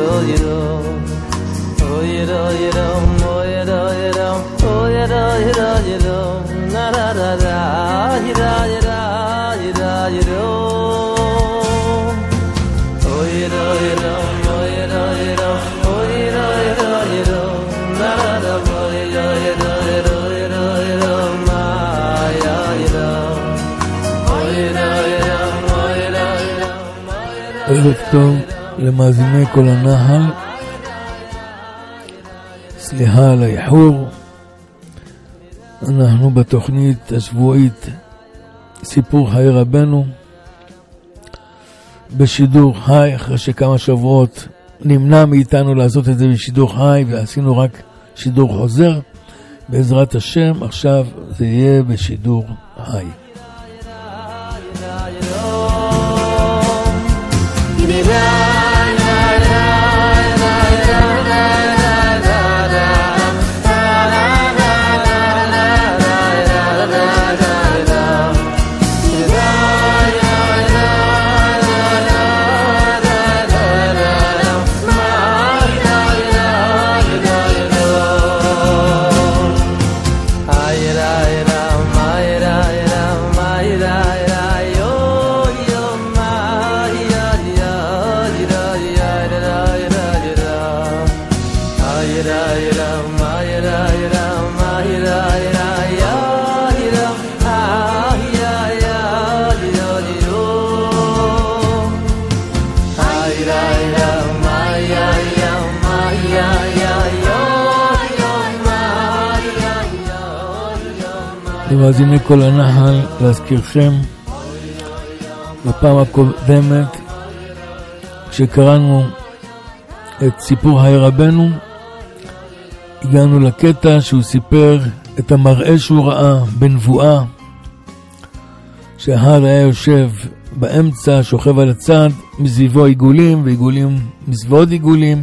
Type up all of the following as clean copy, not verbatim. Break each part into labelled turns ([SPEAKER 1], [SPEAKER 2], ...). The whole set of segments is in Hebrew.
[SPEAKER 1] ערב טוב למאזיני כל הנחל, סליחה על האיחור. אנחנו בתוכנית השבועית סיפור חיי רבנו בשידור חי, אחרי שכמה שבועות נמנע מאיתנו לעשות את זה בשידור חי ועשינו רק שידור חוזר. בעזרת השם עכשיו זה יהיה בשידור חי. למאזיני כל הנחל, להזכירכם, בפעם הקודמת כשקראנו את סיפור חיי רבנו, הגענו לקטע שהוא סיפר את המראה שהוא ראה בנבואה, שהאחד היה יושב באמצע, שוכב על הצד, מסביבו עיגולים ועיגולים מסביבו עוד עיגולים,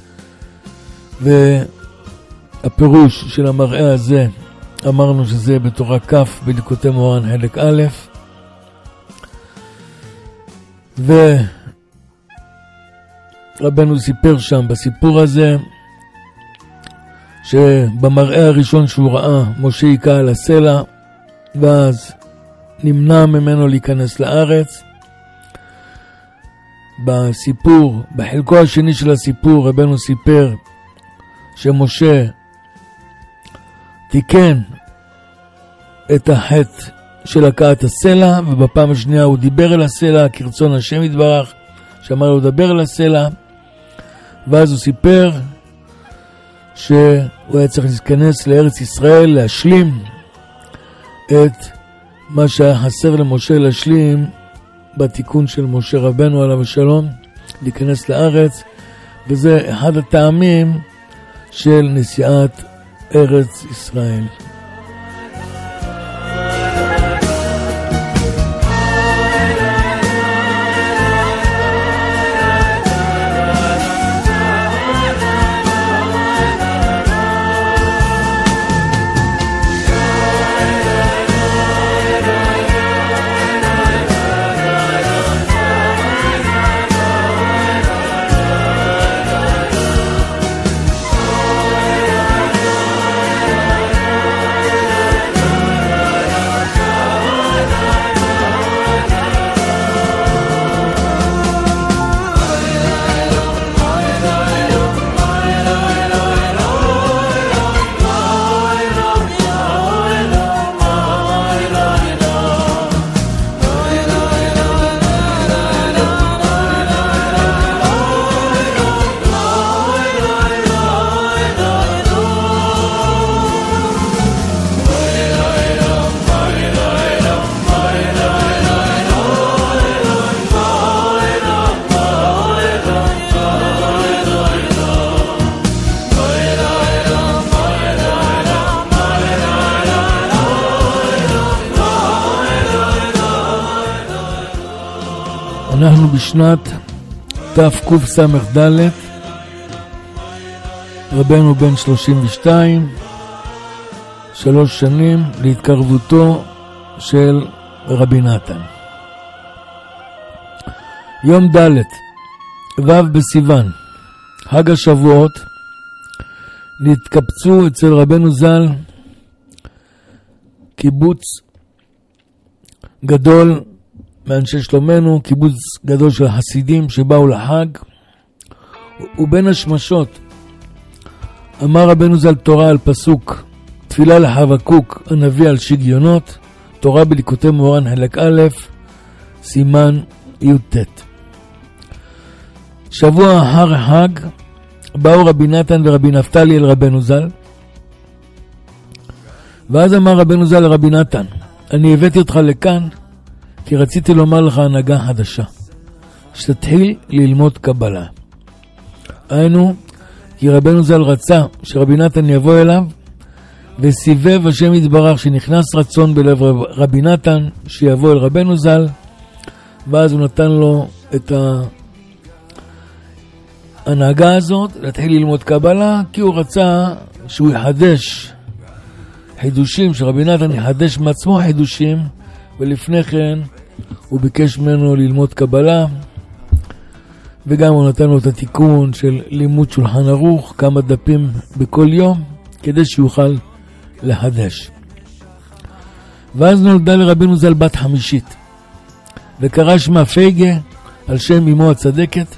[SPEAKER 1] והפירוש של המראה הזה אמרנו שזה בתורה כף בליקוטי מוהר"ן חלק א', ורבנו סיפר שם בסיפור הזה שבמראה הראשון שהוא ראה משה היכה על הסלע ואז נמנע ממנו להיכנס לארץ. בסיפור, בחלקו השני של הסיפור, רבנו סיפר שמשה תיקן את החטא של הכאת הסלע, ובפעם השנייה הוא דיבר אל הסלע כרצון השם יתברך, שאמר לו לדבר אל הסלע, ואז הוא סיפר שהוא היה צריך להיכנס לארץ ישראל, להשלים את מה שהיה חסר למשה להשלים בתיקון של משה רבנו עליו השלום, להיכנס לארץ, וזה אחד הטעמים של נסיעת ארץ ישראל. אנחנו בשנת תקס"ד, רבנו בן 32, 3 שנים להתקרבותו של רבי נתן. יום ד' ו' בסיוון חג השבועות, נתקבצו אצל רבנו ז"ל קיבוץ גדול מאנשי שלומנו, קיבוץ גדול של חסידים שבאו לחג, ובין השמשות אמר רבנו ז"ל תורה על פסוק תפילה לחבקוק הנביא על שגיונות, תורה בליקוטי מוהר"ן חלק א', סימן י"ט. שבוע אחר החג באו רבי נתן ורבי נפתלי אל רבנו ז"ל, ואז אמר רבנו ז"ל לרבי נתן, אני הבאתי אותך לכאן כי רציתי לומר לך הנהגה חדשה, שתתחיל ללמוד קבלה. היינו, כי רבנו ז"ל רצה שרבי נתן יבוא אליו, וסיבב השם יתברך שנכנס רצון בלב רבי נתן שיבוא אל רבנו ז"ל, ואז הוא נתן לו את ההנהגה הזאת, להתחיל ללמוד קבלה, כי הוא רצה שהוא יחדש חידושים, שרבי נתן יחדש מעצמו חידושים, ולפני כן הוא ביקש ממנו ללמוד קבלה, וגם הוא נתן לו את התיקון של לימוד שולחן ערוך, כמה דפים בכל יום, כדי שיוכל לחדש. ואז נולדה לרבנו ז"ל בת 5, וקרא שמה פייגה על שם אמו הצדקת,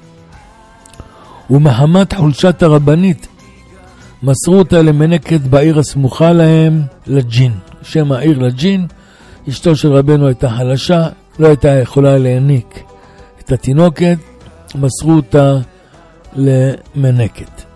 [SPEAKER 1] ומחמת חולשת הרבנית מסרו אותה למנקת בעיר הסמוכה להם לג'ין. שם העיר לג'ין, אשתו של רבנו הייתה חלשה, לא הייתה יכולה להעניק את התינוקת, מסרו אותה למנקת.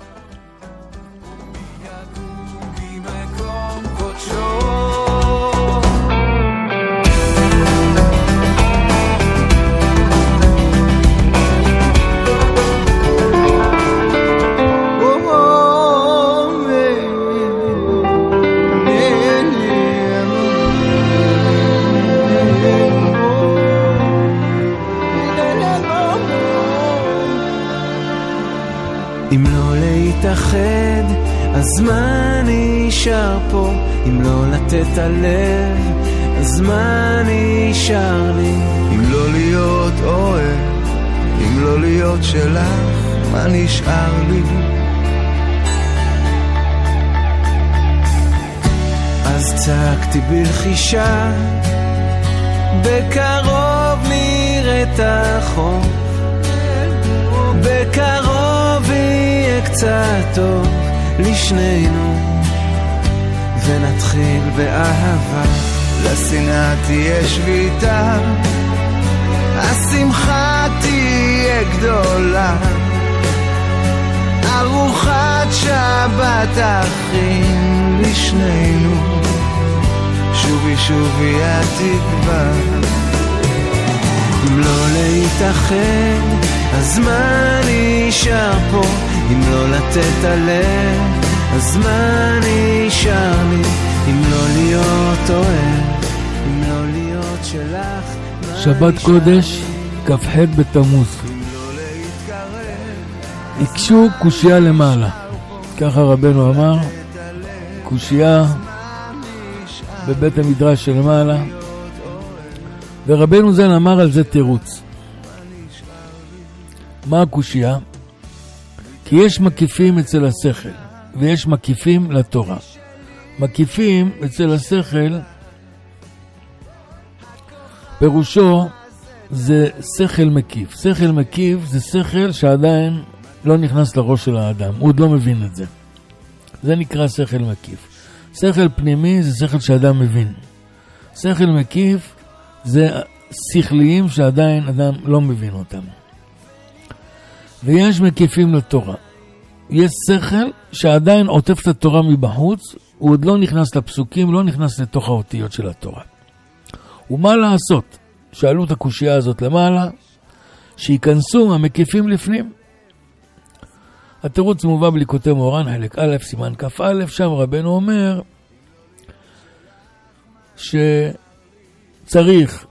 [SPEAKER 2] אם לא להתאחד, אז מה נשאר פה? אם לא לתת הלב, אז מה נשאר לי?
[SPEAKER 3] אם לא להיות אוהב, אם לא להיות שלך, מה נשאר לי?
[SPEAKER 2] אז צעקתי בלחישה, בקרוב נראה את החוף, בקרוב יהיה קצת טוב לשנינו, ונתחיל באהבה.
[SPEAKER 3] לשנאה תהיה שביתה, השמחה תהיה גדולה, ארוחת שבת אחים לשנינו, שובי שובי התקווה.
[SPEAKER 2] אם לא להתאחד, אז מה נשאר פה? אם לא לתת הלב, אז מה נשאר לי? אם לא להיות אוהב, אם לא להיות שלך,
[SPEAKER 1] שבת קודש, כ"ח בתמוז. הקשו קושיה למעלה, ככה רבנו אמר, קושיה בבית המדרש של למעלה, ורבנו ז"ל אמר על זה תירוץ. מה הקושיה? כי יש מקיפים אצל השכל ויש מקיפים לתורה. מקיפים אצל השכל פירושו זה שכל מקיף. שכל מקיף זה שכל שעדיין לא נכנס לראש של האדם, הוא עוד לא מבין את זה. זה נקרא שכל מקיף. שכל פנימי זה שכל שאדם מבין. שכל מקיף זה שכליים שעדיין אדם לא מבין אותם. ויש מקיפים לתורה. יש שכל שעדיין עוטף את התורה מבחוץ, הוא עוד לא נכנס לפסוקים, לא נכנס לתוך האותיות של התורה. ומה לעשות? שאלו את הקושיה הזאת למעלה, שיכנסו המקיפים לפנים. התירוץ מובא בליקוטי מוהר"ן חלק א', סימן כ"א, שם רבנו אומר שצריך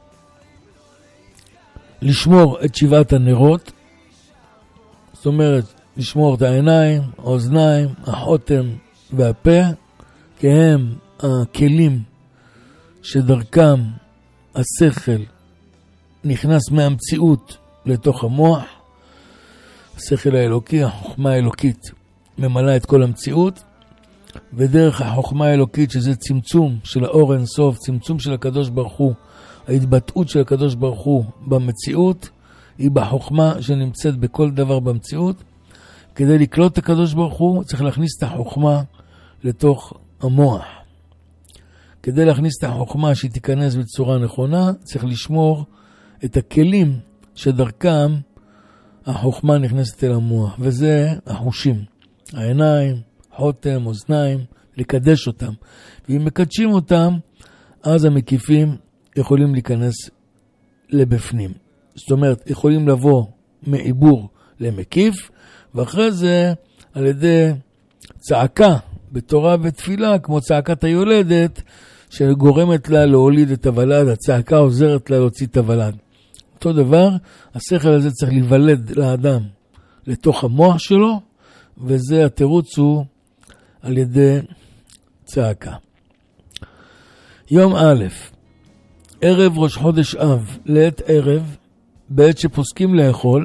[SPEAKER 1] לשמור את 7 הנרות, זאת אומרת, לשמור את העיניים, האוזניים, החותם והפה, כי הם הכלים שדרכם השכל נכנס מהמציאות לתוך המוח, השכל האלוקי, החוכמה האלוקית, ממלאה את כל המציאות, ודרך החוכמה האלוקית, שזה צמצום של האור אינסוף, צמצום של הקדוש ברוך הוא, ההתבטאות של הקדוש ברוך הוא במציאות, היא בחוכמה שנמצאת בכל דבר במציאות. כדי לקלוט את הקדוש ברוך הוא, צריך להכניס את החוכמה לתוך המוח. כדי להכניס את החוכמה שהיא תיכנס בצורה נכונה, צריך לשמור את הכלים שדרכם החוכמה נכנסת אל המוח, וזה החושים, העיניים, חותם, אוזניים, לקדש אותם. ואם מקדשים אותם, אז המקיפים יכולים להיכנס לבפנים. זאת אומרת, יכולים לבוא מעיבור למקיף, ואחרי זה על ידי צעקה בתורה ותפילה, כמו צעקת היולדת, שגורמת לה להוליד את הוולד, הצעקה עוזרת לה להוציא את הוולד. אותו דבר, השכל הזה צריך להיוולד לאדם לתוך המוח שלו, וזה התירוץ הוא על ידי צעקה. יום א', ערב ראש חודש אב, לעת ערב, בעת שפוסקים לאכול,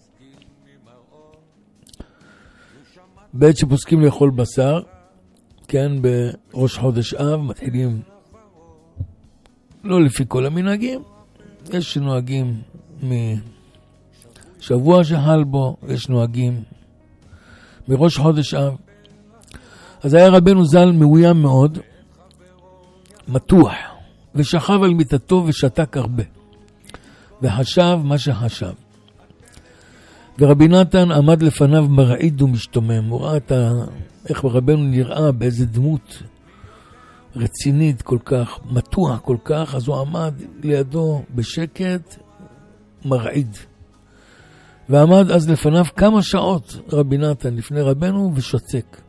[SPEAKER 1] בעת שפוסקים לאכול בשר, כן, בראש חודש אב, מתחילים לא לפי כל המנהגים, יש שנוהגים משבוע שחל בו, יש נוהגים מראש חודש אב. אז היה רבנו ז"ל מאוים מאוד, מתוח, ושכב על מיטתו ושתק הרבה, וחשב מה שחשב. ורבי נתן עמד לפניו מרעיד ומשתומם. הוא ראה איך רבנו נראה באיזה דמות רצינית כל כך, מתוח כל כך, אז הוא עמד לידו בשקט מרעיד. ועמד אז לפניו כמה שעות רבי נתן לפני רבנו ושוצק.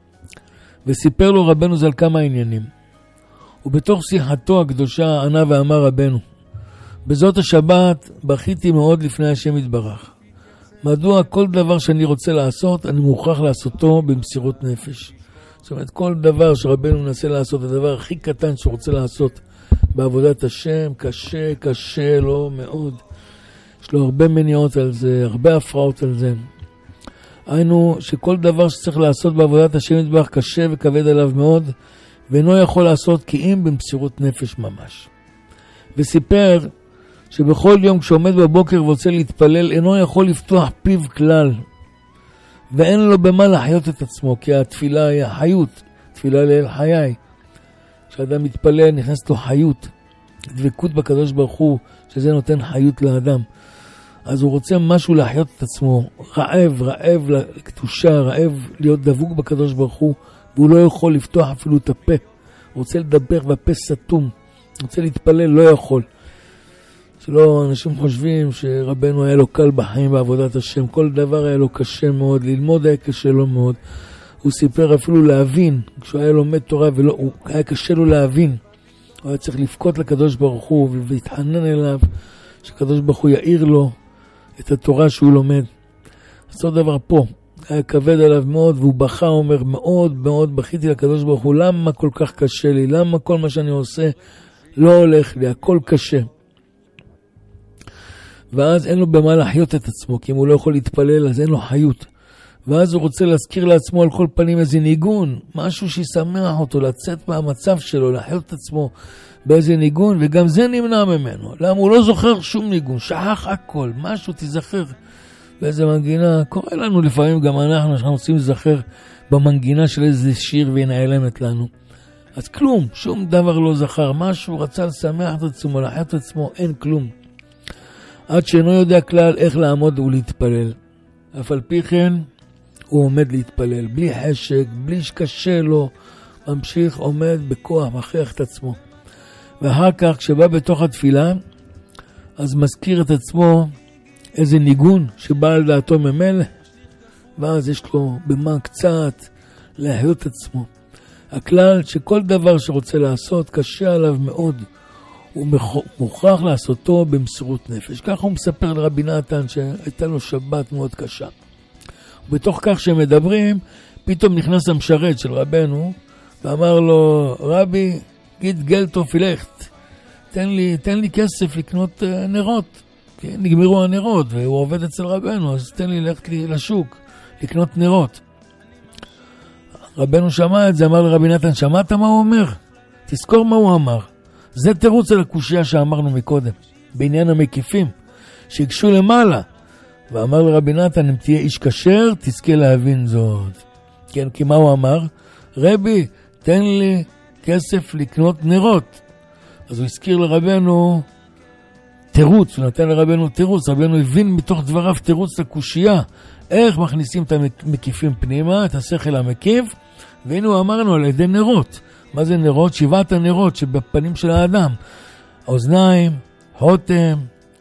[SPEAKER 1] וסיפר לו רבנו ז"ל כמה עניינים. ובתוך שיחתו הקדושה ענה ואמר רבנו, בזאת השבת בכיתי מאוד לפני השם יתברך. מדוע כל דבר שאני רוצה לעשות, אני מוכרח לעשותו במסירות נפש. זאת אומרת, כל דבר שרבנו מנסה לעשות, הדבר הכי קטן שהוא רוצה לעשות בעבודת השם, קשה לו מאוד. יש לו הרבה מניעות על זה, הרבה הפרעות על זה. היינו שכל דבר שצריך לעשות בעבודת השם יתברך קשה וכבד עליו מאוד, ואינו יכול לעשות כי אם במסירות נפש ממש. וסיפר שבכל יום כשעומד בבוקר ורוצה להתפלל, אינו יכול לפתוח פיו כלל, ואין לו במה לחיות את עצמו, כי התפילה היא החיות, תפילה לאל חיי. כשאדם מתפלל נכנס לו חיות, דבקות בקדוש ברוך הוא, שזה נותן חיות לאדם. אז הוא רוצה משהו לחיות את עצמו, רעב לקדושה, רעב להיות דבוק בקדוש ברוך הוא, והוא לא יכול לפתוח אפילו את הפה. הוא רוצה לדבר והפה סתום, הוא רוצה להתפלל, לא יכול. שלא, אנשים חושבים שרבנו היה לו קל בחיים בעבודת השם, כל דבר היה לו קשה מאוד, ללמוד היה קשה לו מאוד. הוא סיפר אפילו להבין, כשהוא היה לומד תורה, היה קשה לו להבין. הוא היה צריך לפקות לקדוש ברוך הוא ולהתחנן אליו, שקדוש ברוך הוא יאיר לו את התורה שהוא לומד. אז אותו דבר פה, היה כבד עליו מאוד, והוא בכה, אומר, מאוד מאוד בכיתי לקדוש ברוך הוא, למה כל כך קשה לי? למה כל מה שאני עושה לא הולך לי? הכל קשה. ואז אין לו במה לחיות את עצמו, כי אם הוא לא יכול להתפלל, אז אין לו חיות. ואז הוא רוצה להזכיר לעצמו על כל פנים איזה ניגון, משהו שישמח אותו, לצאת מהמצב שלו, לחיות את עצמו באיזה ניגון, וגם זה נמנע ממנו. למה? הוא לא זוכר שום ניגון, שכח הכל, משהו תזכר באיזה מנגינה. קורה לנו לפעמים גם אנחנו רוצים לזכר במנגינה של איזה שיר והיא נעלמת לנו. אז כלום, שום דבר לא זכר, משהו רצה לשמח את עצמו, לחיות את עצמו, אין כלום. עד שאינו יודע כלל איך לעמוד ולהתפלל. אף על פי כן, הוא עומד להתפלל, בלי חשק, בלי שקשה לו, ממשיך, עומד בכוח, מכריח את עצמו. ואחר כך, כשבא בתוך התפילה, אז מזכיר את עצמו איזה ניגון שבא על דעתו ממילא, ואז יש לו במה קצת להחיות את עצמו. הכלל שכל דבר שרוצה לעשות, קשה עליו מאוד, הוא מוכרח לעשותו במסירות נפש. ככה הוא מספר לרבי נתן שהייתה לו שבת מאוד קשה. ובתוך כך שהם מדברים, פתאום נכנס המשרת של רבנו, ואמר לו, רבי, גיד גלטו פילכת, תן לי כסף לקנות נרות, כן, נגמרו הנרות, והוא עובד אצל רבנו, אז תן לי ללכת לשוק, לקנות נרות. רבנו שמע את זה, אמר לרבי נתן, שמעת מה הוא אומר? תזכור מה הוא אמר. זה תירוץ על הקושיה שאמרנו מקודם, בעניין המקיפים, שיגשו למעלה. ואמר לרבי נתן, אם תהיה איש כשר, תזכה להבין זאת. כן, כי מה הוא אמר? רבי, תן לי כסף לקנות נרות. אז הוא הזכיר לרבנו תירוץ, הוא נתן לרבנו תירוץ, רבנו הבין מתוך דבריו תירוץ לקושיה, איך מכניסים את המקיפים פנימה, את השכל המקיף, והנה הוא אמרנו על ידי נרות. מה זה נרות? 7 הנרות שבפנים של האדם. האוזניים, חותם,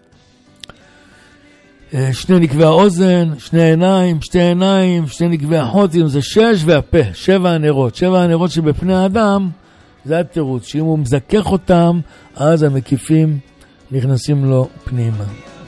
[SPEAKER 1] 2 נקבי האוזן, 2 עיניים, 2 עיניים, 2 נקבי החוטים, זה 6 והפה, 7 הנרות. 7 הנרות שבפני האדם, זה התירוץ, שאם הוא מזכך אותם, אז המקיפים נכנסים לו פנימה.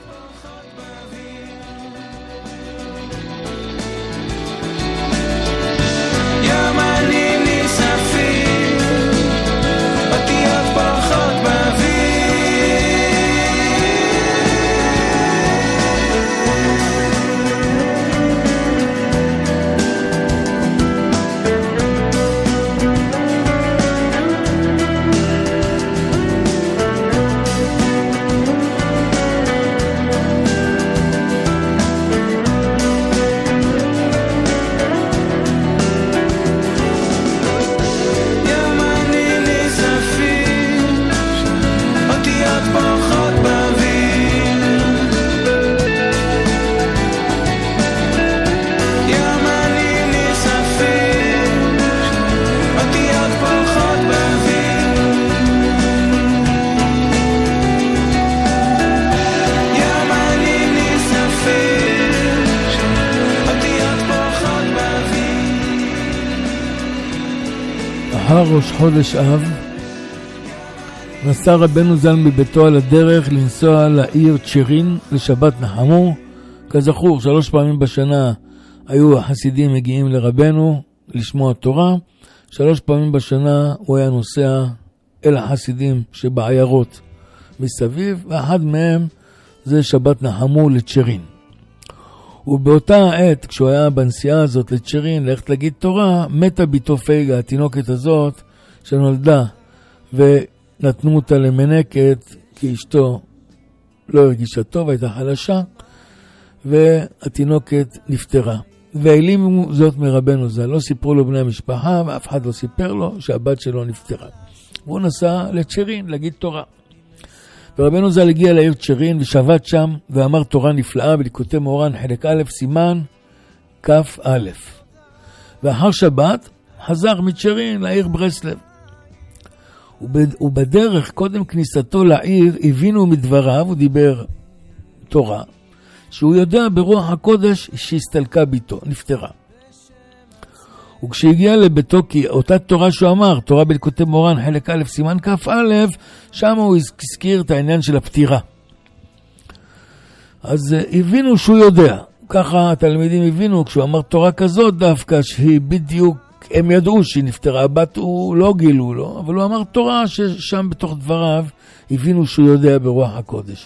[SPEAKER 1] ראש חודש אב נסע רבנו ז"ל מביתו על הדרך לנסוע לעיר צ'רין לשבת נחמו. כזכור, 3 פעמים בשנה היו החסידים מגיעים לרבנו לשמוע תורה, 3 פעמים בשנה הוא היה נוסע אל החסידים שבעיירות מסביב, ואחד מהם זה שבת נחמו לצ'רין. ובאותה העת, כשהוא היה בנסיעה הזאת לצ'רין, ללכת להגיד תורה, מתה ביתו פייגה, התינוקת הזאת שנולדה, ונתנו אותה למנקת, כי אשתו לא הרגישה טוב, הייתה חלשה, והתינוקת נפטרה. והעלימו זאת מרבנו ז"ל, לא סיפרו לו בני המשפחה, ואף אחד לא סיפר לו שהבת שלו נפטרה. והוא נסע לצ'רין להגיד תורה. ורבנו ז"ל הגיע לעיר צ'רין ושבת שם ואמר תורה נפלאה בליקוטי מאורן חלק א' סימן כ"א. ואחר שבת חזר מצ'רין לעיר ברסלב. ובדרך קודם כניסתו לעיר הבינו מדבריו, הוא דיבר תורה, שהוא יודע ברוח הקודש שהסתלקה ביתו, נפטרה. וכשהגיע לביתו, כי אותה תורה שהוא אמר, תורה בליקוטי מאורן חלק א' סימן כ"א, שם הוא הזכיר את העניין של הפטירה. אז הבינו שהוא יודע. ככה התלמידים הבינו, כשהוא אמר תורה כזאת דווקא, שהיא בדיוק, הם ידעו שהיא נפטרה, הבת הוא לא גילו לו, אבל הוא אמר תורה ששם בתוך דבריו הבינו שהוא יודע ברוח הקודש.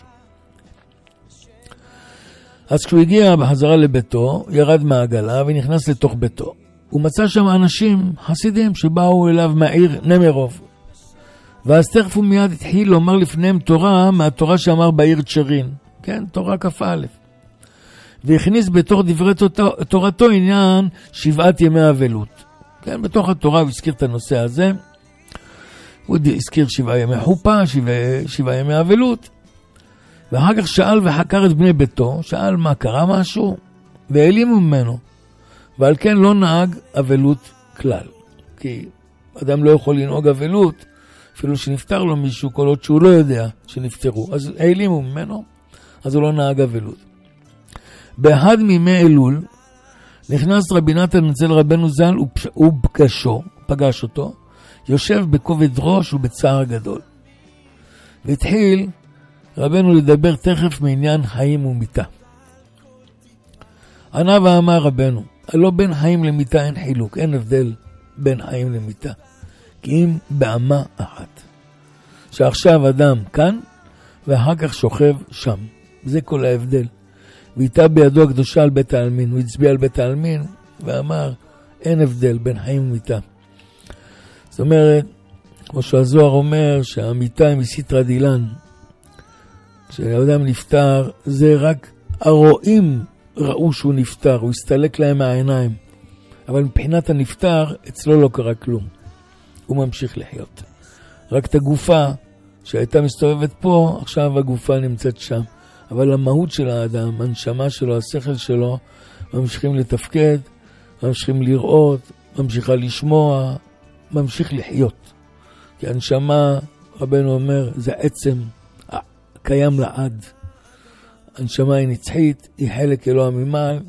[SPEAKER 1] אז כשהוא הגיע בחזרה לביתו, ירד מהעגלה ונכנס לתוך ביתו. הוא מצא שם אנשים, חסידים, שבאו אליו מהעיר נמרוב. ואז תכף הוא מיד התחיל לומר לפניהם תורה מהתורה שאמר בעיר צ'רין. כן, תורה כ"א. והכניס בתוך דברי תורתו עניין 7 ימי אבלות. כן, בתוך התורה הוא הזכיר את הנושא הזה. הוא הזכיר 7 ימי חופה, 7 ימי אבלות. ואחר כך שאל וחקר את בני ביתו, שאל מה קרה משהו, והעלימו ממנו. ועל כן לא נהג אבלות כלל. כי אדם לא יכול לנהוג אבלות, אפילו שנפטר לו מישהו, כל עוד שהוא לא יודע שנפטרו. אז העלימו ממנו, אז הוא לא נהג אבלות. באחד מימי אלול, נכנס רבי נתן אצל רבנו ז"ל, פגש אותו, יושב בכובד ראש ובצער גדול. והתחיל רבנו לדבר תכף מעניין חיים ומיתה. ענה ואמר רבנו, הלא בין חיים למיתה אין חילוק, אין הבדל בין חיים למיתה. כי אם באמה אחת. שעכשיו אדם כאן, ואחר כך שוכב שם. זה כל ההבדל. ואיתה בידו הקדושה על בית העלמין. הוא הצביע על בית העלמין ואמר, אין הבדל בין חיים ומיתה. זאת אומרת, כמו שהזוהר אומר, שהמיתה היא מסיטרא דילן. כשאדם נפטר, זה רק הרואים ראו שהוא נפטר, הוא הסתלק להם מהעיניים. אבל מבחינת הנפטר, אצלו לא קרה כלום. הוא ממשיך לחיות. רק את הגופה שהייתה מסתובבת פה, עכשיו הגופה נמצאת שם. אבל המהות של האדם, הנשמה שלו, השכל שלו, ממשיכים לתפקד, ממשיכים לראות, ממשיכה לשמוע, ממשיך לחיות. כי הנשמה, רבנו אומר, זה עצם קיים לעד. הנשמה היא נצחית, היא חלק אלוה ממעל,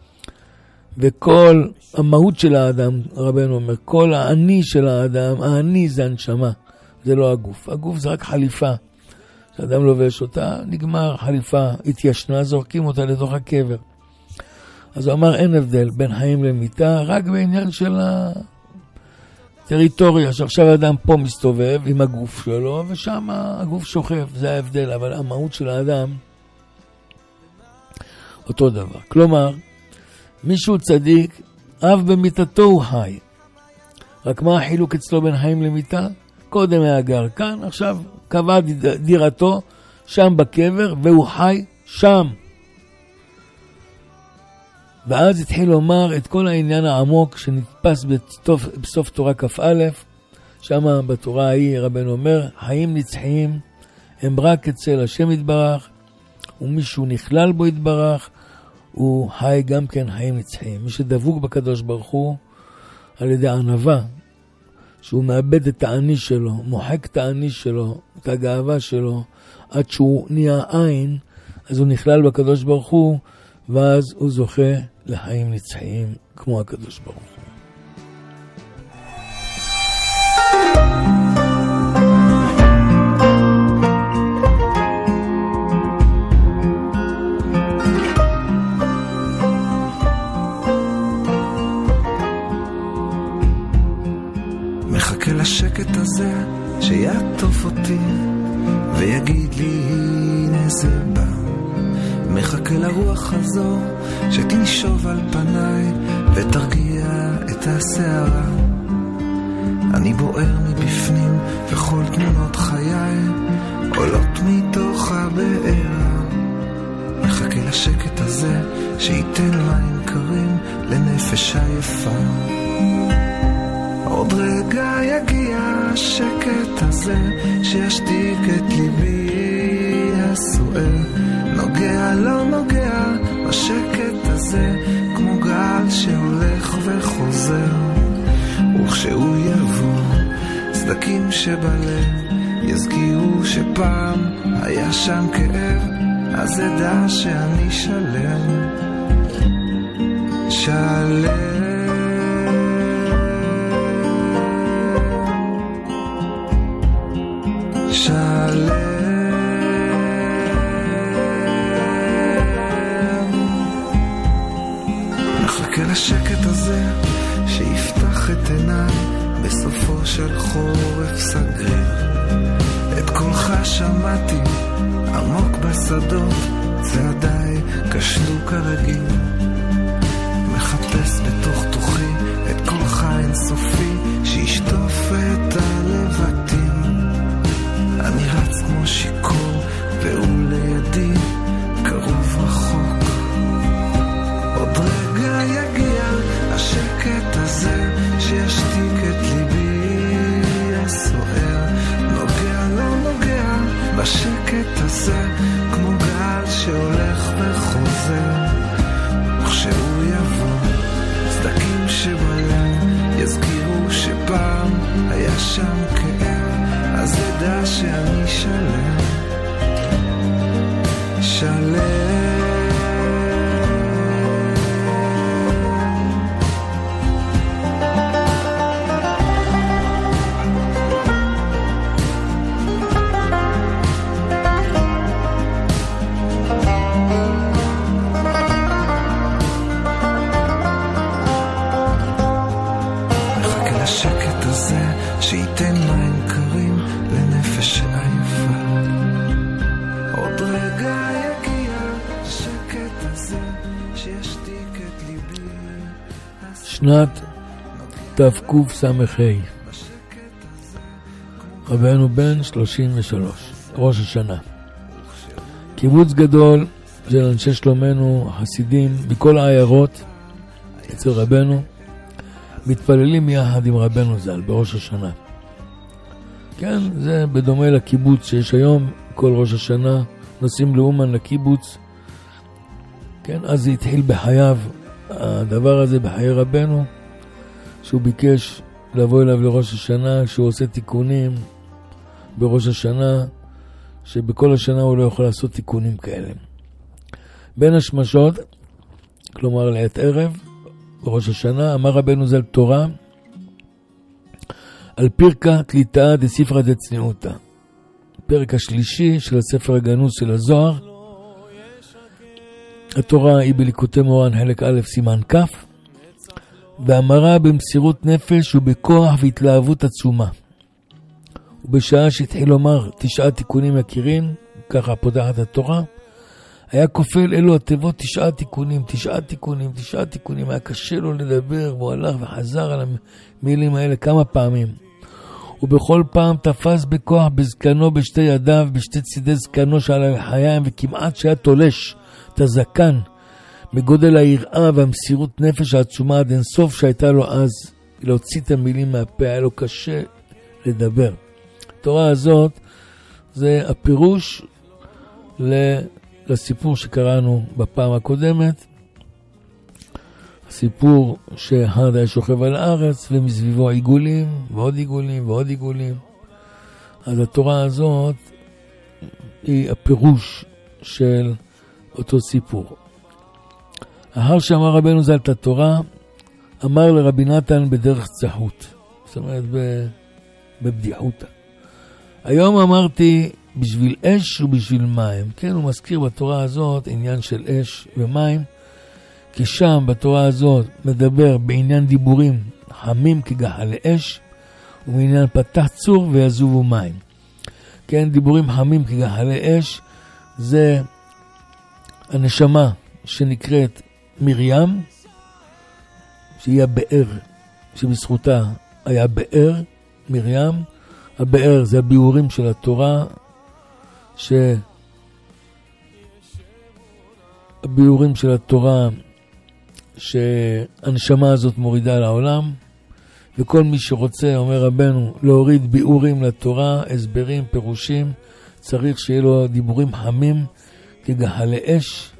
[SPEAKER 1] וכל המהות של האדם, רבנו אומר, כל האני של האדם, האני זה הנשמה, זה לא הגוף. הגוף זה רק חליפה. כשאדם לובש אותה, נגמר חליפה, התיישנה, זורקים אותה לתוך הקבר. אז הוא אמר, אין הבדל בין חיים למיתה, רק בעניין של הטריטוריה, שעכשיו האדם פה מסתובב עם הגוף שלו, ושם הגוף שוכב, זה ההבדל, אבל המהות של האדם, אותו דבר. כלומר, מישהו צדיק, אף במיתתו הוא חי. רק מה החילוק אצלו בין חיים למיתה? קודם היה גר כאן, עכשיו קבע דירתו שם בקבר, והוא חי שם. ואז התחיל לומר את כל העניין העמוק שנתפס בסוף תורה כ"א, שם בתורה ההיא רבנו אומר, חיים נצחיים הם רק אצל השם יתברך, ומישהו נכלל בו יתברך, הוא חי גם כן חיים נצחיים. מי שדבוק בקדוש ברוך הוא על ידי ענווה, שהוא מאבד את האני שלו, מוחק את האני שלו, את הגאווה שלו, עד שהוא נהיה עין, אז הוא נכלל בקדוש ברוך הוא, ואז הוא זוכה לחיים נצחיים כמו הקדוש ברוך הוא.
[SPEAKER 2] מחכה לשקט הזה שיעטוף אותי ויגיד לי הנה זה בא. מחכה לרוח הזו שתנשוב על פניי ותרגיע את השערה. אני בוער מבפנים וכל תמונות חיי עולות מתוך הבארה. מחכה לשקט הזה שייתן מים קרים לנפש עייפה. עוד רגע יגיע השקט הזה שישתיק את ליבי הסוער. נוגע לא נוגע בשקט הזה כמו גל שהולך וחוזר. וכשהוא יבוא סדקים שבלב יזכירו שפעם היה שם כאב, אז אדע שאני שלם שלם שלם. מחכה לשקט הזה שיפתח את עיניי בסופו של חורף סגריר. את קולך שמעתי עמוק בשדות, צעדיי כשלו כרגיל. מחפש בתוך תוכי את קולך אינסופי שישטוף את הלבטים. אני רץ כמו שיקור והוא לידי קרוב רחוק. עוד רגע יגיע השקט הזה שישתיק את ליבי הסוער. נוגע לא נוגע בשקט הזה כמו גל שהולך וחוזר. וכשהוא יבוא סדקים שבלב יזכירו שפעם היה שם כאב, אז ידע שאני שלם שלם. מחכה לשקט הזה שייתן מים קרים לנפש עייפה.
[SPEAKER 1] שנת תקס"ה, רבנו בן 33, ראש השנה. קיבוץ גדול של אנשי שלומנו, חסידים מכל העיירות אצל רבנו, מתפללים יחד עם רבנו ז"ל בראש השנה. כן, זה בדומה לקיבוץ שיש היום, כל ראש השנה נוסעים לאומן לקיבוץ. כן, אז זה התחיל בחייו, הדבר הזה בחיי רבנו, שהוא ביקש לבוא אליו לראש השנה, שהוא עושה תיקונים בראש השנה, שבכל השנה הוא לא יכול לעשות תיקונים כאלה. בין השמשות, כלומר לעת ערב, בראש השנה, אמר רבנו ז"ל תורה, על פירקה תליטה דספרא דצניעותא. פרק השלישי של הספר הגנוז של הזוהר. התורה היא בליקוטי מורן חלק א' סימן כ', ואמרה במסירות נפש ובכוח והתלהבות עצומה. ובשעה שהתחיל לומר 9 תיקונים יקירים, ככה פותחת התורה, היה כופל אלו התיבות 9 תיקונים, 9 תיקונים, 9 תיקונים. היה קשה לו לדבר, והוא הלך וחזר על המילים האלה כמה פעמים. ובכל פעם תפס בכוח בזקנו בשתי ידיו, בשתי צידי זקנו שעל הלחיים, וכמעט שהיה תולש את הזקן, מגודל היראה והמסירות נפש העצומה עד אינסוף שהייתה לו אז, להוציא את המילים מהפה, היה לו קשה לדבר. התורה הזאת זה הפירוש לסיפור שקראנו בפעם הקודמת, הסיפור שהד היה שוכב על הארץ ומסביבו עיגולים ועוד עיגולים ועוד עיגולים. אז התורה הזאת היא הפירוש של אותו סיפור. אחר שאמר רבנו ז"ל את התורה, אמר לרבי נתן בדרך צחות, זאת אומרת בבדיחותא. היום אמרתי בשביל אש ובשביל מים. כן, הוא מזכיר בתורה הזאת עניין של אש ומים, כי שם בתורה הזאת מדבר בעניין דיבורים חמים כגחלי אש, ובעניין פתח צור ויזובו מים. כן, דיבורים חמים כגחלי אש זה הנשמה שנקראת מרים, שהיא הבאר, שבזכותה היה באר, מרים. הבאר זה הביאורים של התורה, הביאורים של התורה שהנשמה הזאת מורידה לעולם, וכל מי שרוצה, אומר רבנו, להוריד ביאורים לתורה, הסברים, פירושים, צריך שיהיה לו דיבורים חמים כגחלי אש,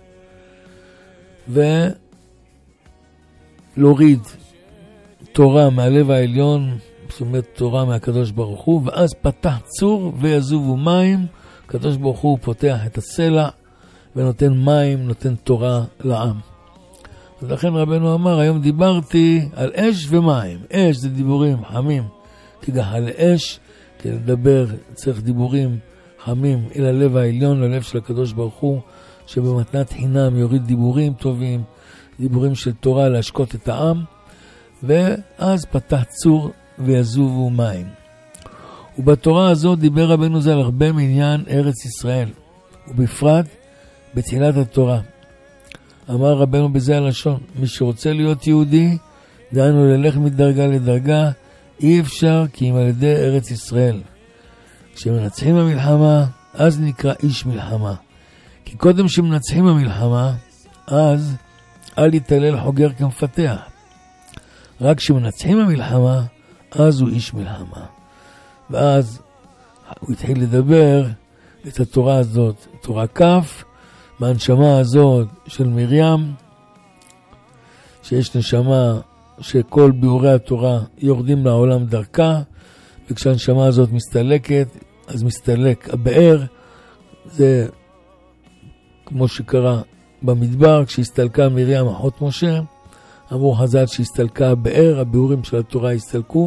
[SPEAKER 1] ולהוריד תורה מהלב העליון, זאת אומרת תורה מהקדוש ברוך הוא, ואז פתח צור ויזובו מים. הקדוש ברוך הוא פותח את הסלע ונותן מים, נותן תורה לעם. אז לכן רבנו אמר, היום דיברתי על אש ומים. אש זה דיבורים חמים כגחלי אש, כי לדבר צריך דיבורים חמים אל הלב העליון, ללב של הקדוש ברוך הוא, שבמתנת חינם יוריד דיבורים טובים, דיבורים של תורה להשקות את העם, ואז פתח צור ויזובו מים. ובתורה הזאת דיבר רבנו ז"ל הרבה מעניין ארץ ישראל, ובפרט בתחילת התורה. אמר רבנו בזה הלשון, מי שרוצה להיות יהודי, דהיינו ללך מדרגה לדרגה, אי אפשר כי אם על ידי ארץ ישראל. כשמנצחים במלחמה, אז נקרא איש מלחמה. כי קודם שמנצחים במלחמה, אז אל יתהלל חוגר כמפתח. רק כשמנצחים במלחמה, אז הוא איש מלחמה. ואז הוא התחיל לדבר את התורה הזאת, תורה כף, מהנשמה הזאת של מרים, שיש נשמה שכל ביאורי התורה יורדים לעולם דרכה, וכשהנשמה הזאת מסתלקת, אז מסתלק הבאר. זה כמו שקרה במדבר, כשהסתלקה מרים אחות משה, אמרו חז"ל שהסתלקה הבאר, הביאורים של התורה הסתלקו.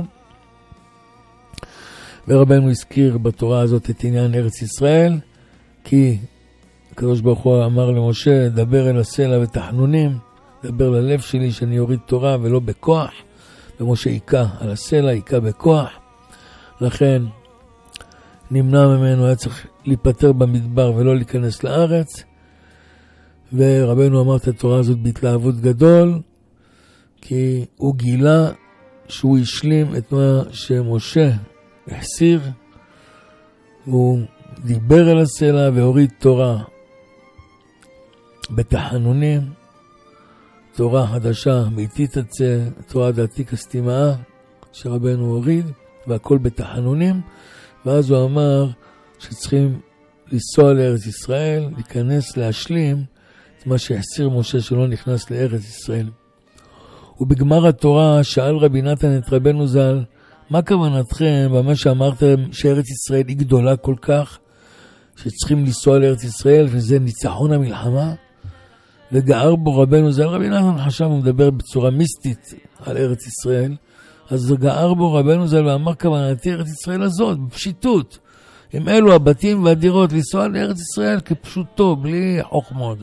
[SPEAKER 1] ורבנו הזכיר בתורה הזאת את עניין ארץ ישראל, כי הקדוש ברוך הוא אמר למשה, דבר אל הסלע ותחנונים, דבר ללב שלי שאני יוריד תורה ולא בכוח, ומשה עיקה על הסלע, עיקה בכוח, לכן נמנע ממנו, היה צריך להיפטר במדבר ולא להיכנס לארץ, ורבנו אמר את התורה הזאת בהתלהבות גדול, כי הוא גילה שהוא השלים את מה שמשה החסיר, והוא דיבר אל הסלע והוריד תורה בתחנונים, תורה חדשה מאיתי תצא, תורה דעתי כסתימה שרבנו הוריד, והכל בתחנונים. ואז הוא אמר שצריכים לנסוע לארץ ישראל, להיכנס, להשלים את מה שהחסיר משה שלא נכנס לארץ ישראל. ובגמר התורה שאל רבי נתן את רבנו ז"ל, מה כוונתכם במה שאמרתם שארץ ישראל היא גדולה כל כך, שצריכים לנסוע לארץ ישראל וזה ניצחון המלחמה? וגער בו רבנו ז"ל. רבי נתן חשב, הוא מדבר בצורה מיסטית על ארץ ישראל, אז גער בו רבנו ז"ל ואמר, כוונתי ארץ ישראל הזאת, בפשיטות, עם אלו הבתים והדירות, לנסוע לארץ ישראל כפשוטו, בלי חוכמות.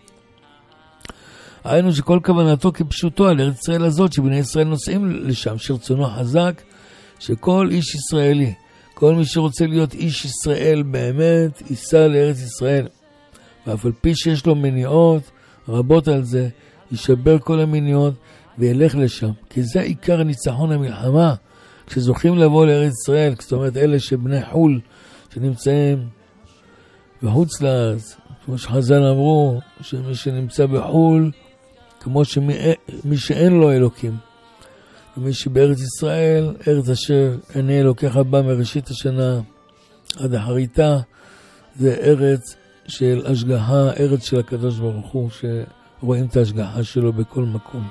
[SPEAKER 1] היינו שכל כוונתו כפשוטו על ארץ ישראל הזאת, שבני ישראל נוסעים לשם, שרצונו חזק, שכל איש ישראלי, כל מי שרוצה להיות איש ישראל באמת, ייסע לארץ ישראל. ואף על פי שיש לו מניעות רבות על זה, יישבר כל המניעות וילך לשם. כי זה עיקר ניצחון המלחמה, כשזוכים לבוא לארץ ישראל, זאת אומרת אלה שבני חול, שנמצאים בחוץ לארץ, כמו שחז"ל אמרו, שמי שנמצא בחול, כמו שמי שאין לו אלוקים. ומי שבארץ ישראל, ארץ אשר עיני אלוקיך בא מראשית השנה עד אחריתה, זה ארץ של השגחה, ארץ של הקדוש ברוך הוא, שרואים את ההשגחה שלו בכל מקום.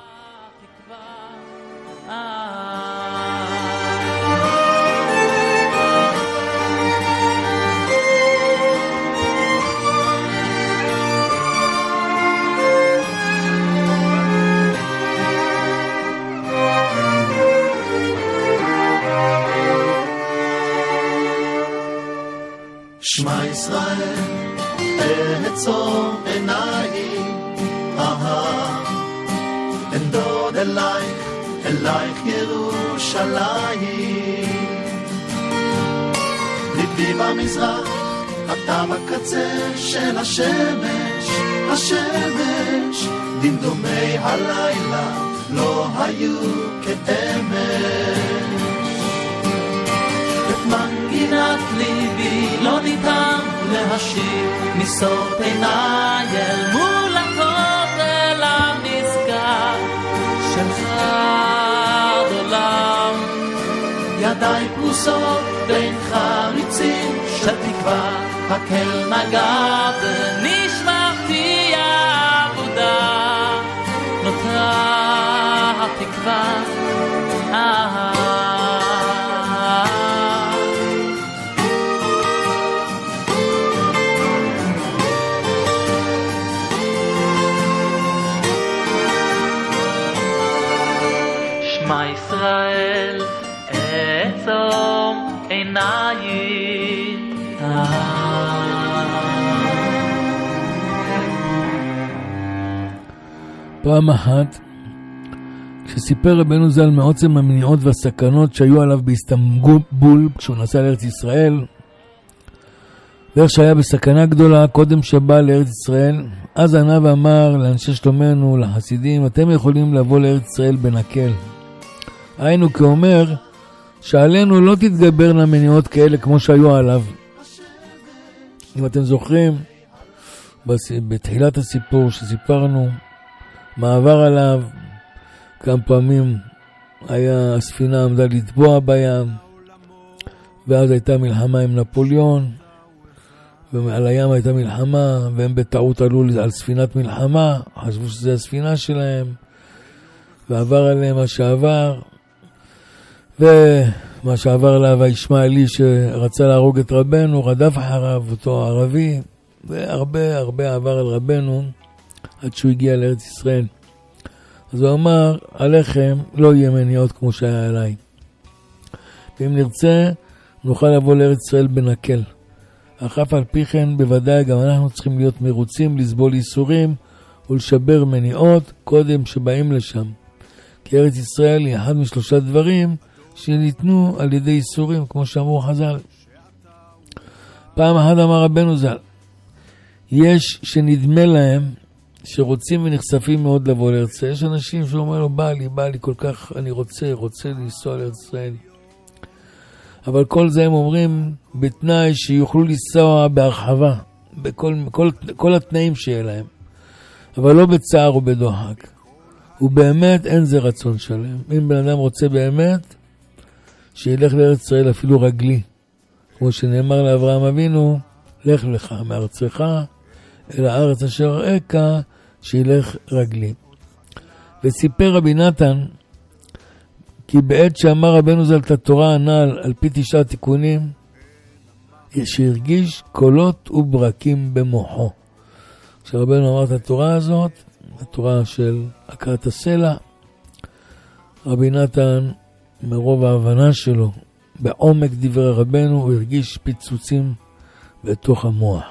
[SPEAKER 4] שמע ישראל, אעצום עיניים, אנדוד אלייך ירושלים. ליבי במזרח, אתה בקצה של השמש, דמדומי הלילה לא היו כאמש. את מנגינת ליבי לא ניתן להשיב, מסוף עיניי אל מול הכותל הנשגב שלך עולם. ידיי פרוסות בין חריצים של תקווה, הקל נגע ונשמרתי עבודה, נותרה התקווה. שמע ישראל, אעצום עיניים.
[SPEAKER 1] פעם אחת, כשסיפר רבנו ז"ל מעוצם המניעות והסכנות שהיו עליו באיסטנבול כשהוא נסע לארץ ישראל, ואיך שהיה בסכנה גדולה קודם שבא לארץ ישראל, אז ענה ואמר לאנשי שלומנו, לחסידים, אתם יכולים לבוא לארץ ישראל בנקל. היינו כאומר שעלינו לא תתגברנה מניעות כאלה כמו שהיו עליו. אם אתם זוכרים, בתחילת הסיפור שסיפרנו, מעבר עליו, כמה פעמים הספינה עמדה לטבוע בים, ואז הייתה מלחמה עם נפוליאון, ועל הים הייתה מלחמה, והם בטעות עלו על ספינת מלחמה, חשבו שזה הספינה שלהם, ועבר עליהם מה שעבר, ומה שעבר עליו הישמעאלי שרצה להרוג את רבנו, רדף אחריו, אותו ערבי, והרבה עבר על רבנו, עד שהוא הגיע לארץ ישראל. אז הוא אמר, עליכם לא יהיה מניעות כמו שהיה עליי. ואם נרצה, נוכל לבוא לארץ ישראל בנקל. אך אף על פי כן, בוודאי גם אנחנו צריכים להיות מרוצים, לסבול ייסורים ולשבר מניעות קודם שבאים לשם. כי ארץ ישראל היא אחד משלושה דברים שניתנו על ידי ייסורים, כמו שאמרו חז"ל. פעם אחת אמר רבנו ז"ל, יש שנדמה להם שרוצים ונחשפים מאוד לבוא לארץ ישראל. יש אנשים שאומרים לו, בא לי כל כך, אני רוצה לנסוע לארץ ישראל. אבל כל זה הם אומרים בתנאי שיוכלו לנסוע בהרחבה, בכל התנאים שיהיה להם. אבל לא בצער ובדוחק. ובאמת אין זה רצון שלם. אם בן אדם רוצה באמת, שילך לארץ ישראל אפילו רגלי. כמו שנאמר לאברהם אבינו, לך לך מארצך אל הארץ אשר אראך, שילך רגלי. וסיפר רבי נתן, כי בעת שאמר רבנו ז"ל את התורה הנ"ל על פי 9 תיקונים, שהרגיש קולות וברקים במוחו. כשרבנו אמר את התורה הזאת, התורה של הכרת הסלע, רבי נתן מרוב ההבנה שלו, בעומק דברי רבנו, הוא הרגיש פיצוצים בתוך המוח.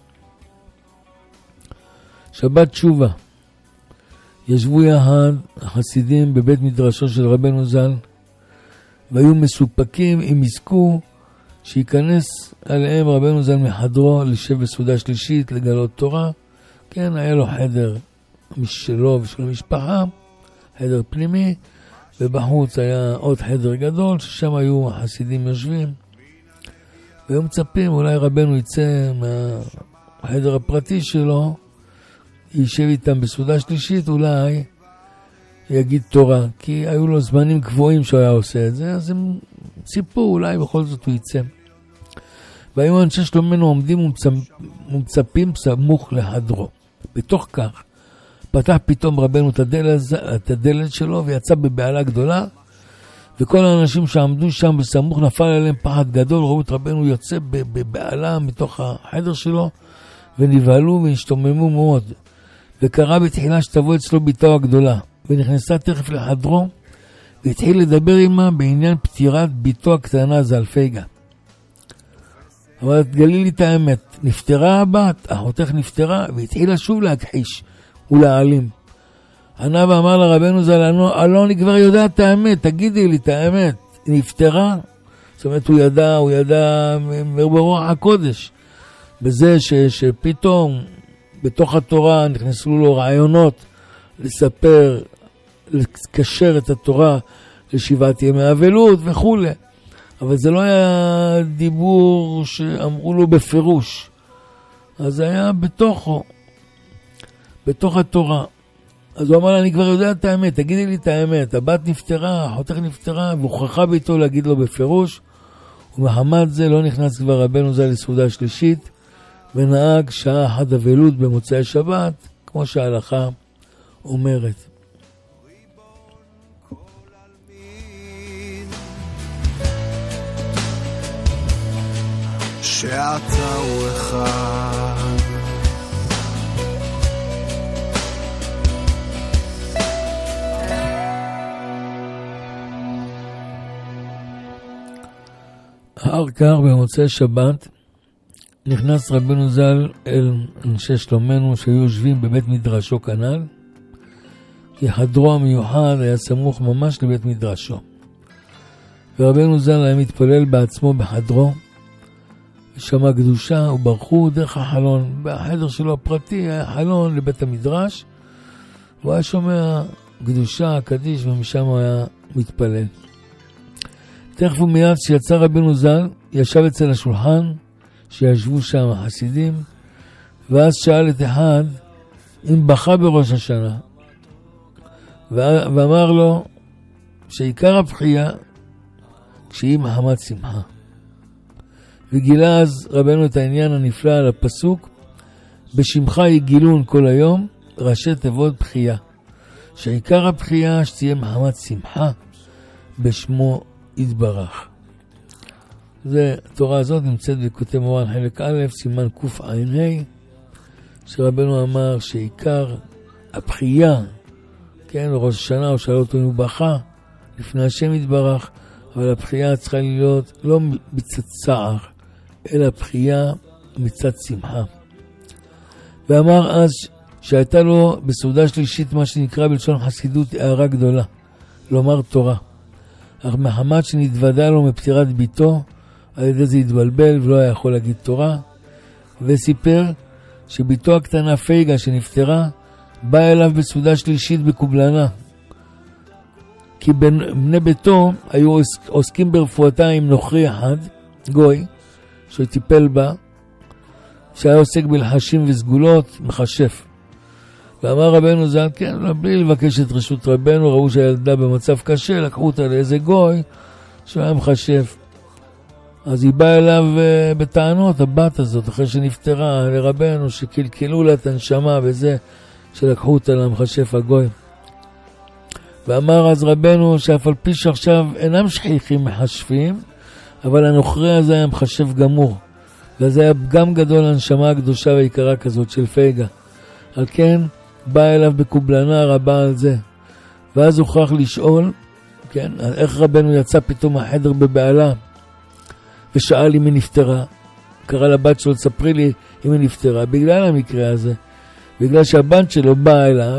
[SPEAKER 1] שבת תשובה. ישבו יחד החסידים בבית מדרשו של רבנו ז"ל, והיו מסופקים אם יזכו שיכנס עליהם רבנו ז"ל מחדרו לשב בסעודה שלישית לגלות תורה. כן, היה לו חדר משלו ושל המשפחה, חדר פנימי, ובחוץ היה עוד חדר גדול ששם היו החסידים יושבים, והיו מצפים אולי רבנו יצא מהחדר הפרטי שלו, יישב איתם בסעודה שלישית, אולי יגיד תורה, כי היו לו זמנים קבועים שהוא היה עושה את זה, אז הם ציפו, אולי בכל זאת הוא יצא. והיו אנשי שלומנו עומדים ומצפים סמוך לחדרו. בתוך כך פתח פתאום רבנו את הדלת שלו ויצא בבעלה גדולה, וכל האנשים שעמדו שם בסמוך נפל עליהם פחד גדול, ראו את רבנו יוצא בבעלה מתוך החדר שלו, ונבהלו והשתוממו מאוד. וקרא בתחילה שתבוא אצלו ביתו הגדולה, ונכנסה תכף לחדרו, והתחיל לדבר עמה בעניין פטירת ביתו הקטנה זלפייגה. אבל תגלי לי את האמת, נפטרה הבת, אחותך נפטרה, והתחילה שוב להכחיש ולהעלים. ענה ואמר לרבנו ז"ל, אלון, כבר יודע את האמת, תגידי לי את האמת, היא נפטרה? זאת אומרת, הוא ידע ברוח הקודש, בזה שפתאום בתוך התורה נכנסו לו רעיונות לספר, לקשר את התורה לשבעת ימי אבלות וכו'. אבל זה לא היה דיבור שאמרו לו בפירוש. אז זה היה בתוך התורה. אז הוא אמר לה, אני כבר יודע את האמת, תגידי לי את האמת, הבת נפטרה, אחותך נפטרה, והוכחה ביתו להגיד לו בפירוש, ומחמת זה לא נכנס כבר רבנו ז"ל לסעודה שלישית, ונהג שעה אחת אבלות במוצאי שבת, כמו שההלכה אומרת.
[SPEAKER 3] שאתה הוא אחד,
[SPEAKER 1] אחר כך במוצאי שבת נכנס רבנו ז"ל אל אנשי שלומנו שהיו יושבים בבית מדרשו כנ"ל, כי חדרו המיוחד היה סמוך ממש לבית מדרשו, ורבנו ז"ל היה מתפלל בעצמו בחדרו, ושמע קדושה וברחו דרך החלון. בחדר שלו הפרטי היה חלון לבית המדרש, הוא היה שומע קדושה, קדיש, ומשם הוא היה מתפלל. תכף ומיד שיצא רבנו ז"ל, ישב אצל השולחן שישבו שם החסידים, ואז שאל את אחד אם בכה בראש השנה, ואמר לו שעיקר הבכייה כשהיא מחמת שמחה. וגילה אז רבנו את העניין הנפלא על הפסוק, בשמך יגילון כל היום, ראשי תיבות בכייה, שעיקר הבכייה שתהיה מחמת שמחה בשמו יתברך. התורה הזאת נמצאת בכותב מורן חלק א', סימן קע"ה, שרבנו אמר שעיקר הבכייה, כן, ראש השנה הוא שאל אותו אם הוא בכה לפני השם יתברך, אבל הבכייה צריכה להיות לא מצד צער, אלא הבכייה מצד שמחה. ואמר אז שהייתה לו בסעודה שלישית מה שנקרא בלשון חסידות הערה גדולה, לומר תורה. אך מחמת שנתוודע לו מפטירת ביתו, על ידי זה התבלבל ולא היה יכול להגיד תורה, וסיפר שביתו הקטנה פייגה שנפטרה, בא אליו בסעודה שלישית בקובלנה, כי בני ביתו היו עוסקים ברפואתה עם נוכרי אחד, גוי, שטיפל בה, שהיה עוסק בלחשים וסגולות, מחשף. ואמר רבנו ז"ל, כן, בלי לבקש את רשות רבנו, ראו שהילדה במצב קשה, לקחו אותה לאיזה גוי, שהוא היה מחשף. אז היא באה אליו בטענות, הבת הזאת, אחרי שנפטרה לרבנו, שקלקלו לה את הנשמה וזה, שלקחו אותה למחשף הגוי. ואמר אז רבנו, שאף על פי שעכשיו אינם שכיחים מחשפים, אבל הנוכרי הזה היה מחשף גמור. וזה היה פגם גדול לנשמה הקדושה והיקרה כזאת של פייגה. על כן, בא אליו בקובלנה רבה על זה. ואז הוכרח לשאול, כן, איך רבנו יצא פתאום מהחדר בבעלה, ושאל אם היא נפטרה. קרא לבת שלו, תספרי לי אם היא נפטרה. בגלל המקרה הזה, בגלל שהבת שלו באה אליו,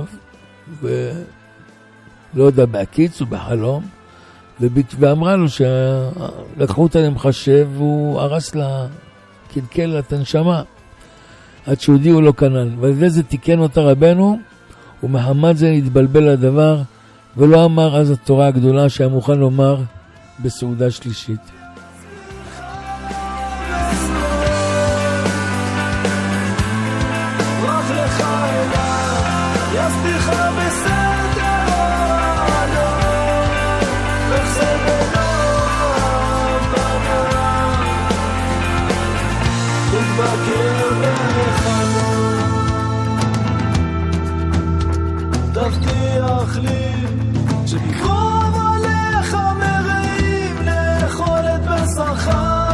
[SPEAKER 1] לא יודע, בהקיץ או בחלום, ואמרה לו שלקחו אותה למחשב, והוא הרס לה, קלקל לה את הנשמה, עד שהודיעו לו כנ"ל. ועל ידי זה תיקן אותה רבנו, ומחמד זה נתבלבל לדבר, ולא אמר אז התורה הגדולה שהיה מוכן לומר בסעודה שלישית.
[SPEAKER 5] תבטיח לי שבקרוב עליך מרעים לאכול את בשרך,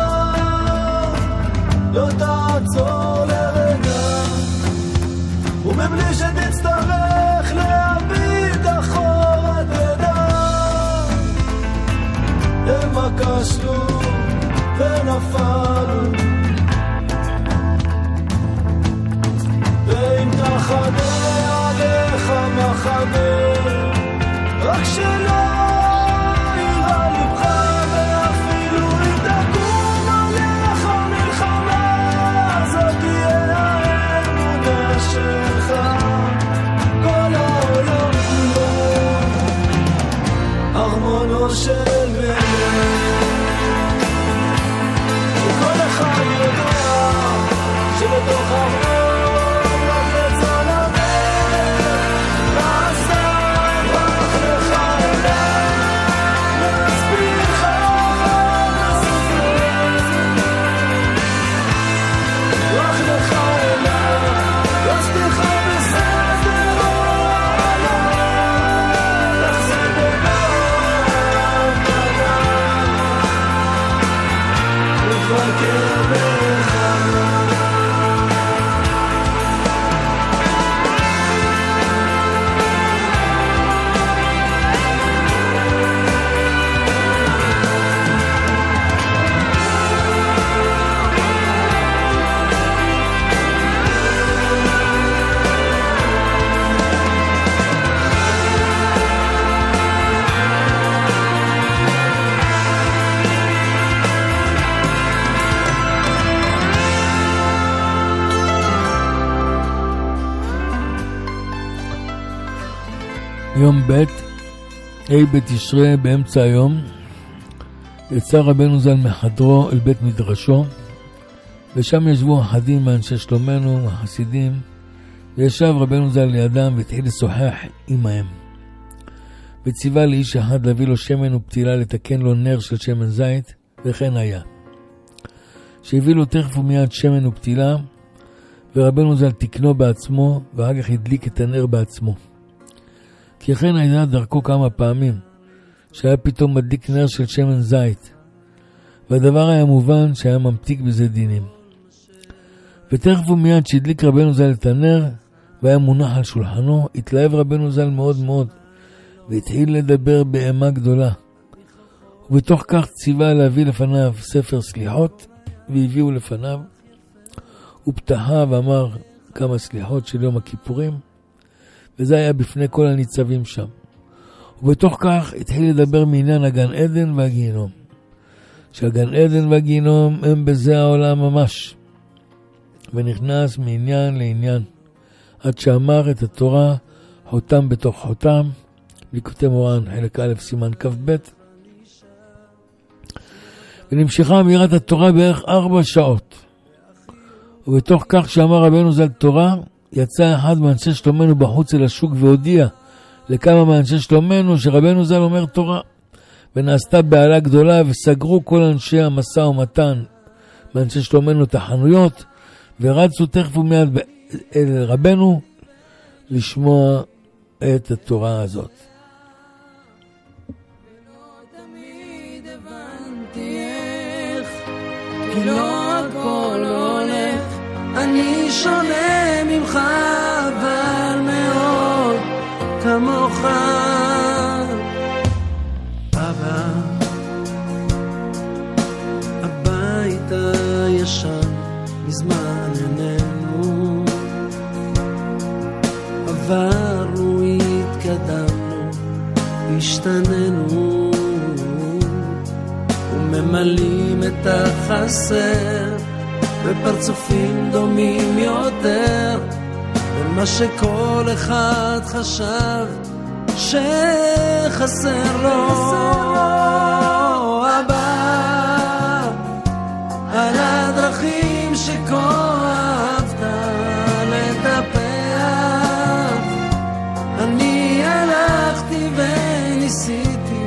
[SPEAKER 5] לא תעצור לרגע ומבלי שתצטרך להביט אחורה תדע למה כשלו ונפלו, ואם תחדה עליך מחנה, רק שלא יראה לבך, ואפילו אם תקום עליך מלחמה, זאת תהיה האמונה שלך. כל העולם כולו ארמונו של מלך, וכל אחד יודע שבתוך ארמון
[SPEAKER 1] יום ב' ה' בתשרי באמצע היום יצא רבנו ז"ל מחדרו אל בית מדרשו, ושם ישבו אחדים מאנשי שלומנו, החסידים, וישב רבנו ז"ל לידם והתחיל לשוחח עמהם. וציווה לאיש אחד להביא לו שמן ופתילה לתקן לו נר של שמן זית, וכן היה. שהביא לו תכף ומיד שמן ופתילה, ורבנו ז"ל תקנו בעצמו, ואחר כך הדליק את הנר בעצמו. כי כן הייתה דרכו כמה פעמים, שהיה פתאום מדליק נר של שמן זית, והדבר היה מובן שהיה ממתיק בזה דינים. ותכף ומיד שהדליק רבנו ז"ל את הנר, והיה מונח על שולחנו, התלהב רבנו ז"ל מאוד מאוד, והתחיל לדבר באימה גדולה. ובתוך כך ציווה להביא לפניו ספר סליחות, והביאו לפניו, ופתחה ואמר כמה סליחות של יום הכיפורים, וזה היה בפני כל הניצבים שם. ובתוך כך התחיל לדבר מעניין הגן עדן והגיהנום. שהגן עדן והגיהנום הם בזה העולם ממש. ונכנס מעניין לעניין. עד שאמר את התורה חותם בתוך חותם, ליקוטי מורן חלק א' סימן כ"ב. ונמשכה אמירת התורה בערך 4 שעות. ובתוך כך שאמר רבנו ז"ל תורה, יצא אחד מאנשי שלומנו בחוץ אל השוק והודיע לכמה מאנשי שלומנו שרבנו ז"ל אומר תורה. ונעשתה בעלה גדולה וסגרו כל אנשי המשא ומתן מאנשי שלומנו את החנויות, ורצו תכף ומיד אל רבנו לשמוע את התורה הזאת.
[SPEAKER 5] תמיד הבנתי איך, כי לא הכל הולך, אני שונה ממך אבל מאוד כמוך. אבא, הבית הישן מזמן איננו, עברנו, התקדמנו, השתננו, וממלאים את החסר בפרצופים דומים יותר ומה שכל אחד חשב שחסר לו. אבא, על הדרכים שכה אהבת לטפח, אני הלכתי וניסיתי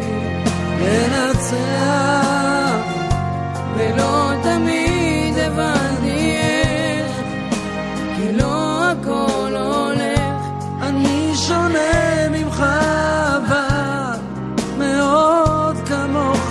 [SPEAKER 5] לנצח, ולא תמיד הבנתי איך, כי לא הכל הולך, אני שונה ממך אבל מאוד כמוך.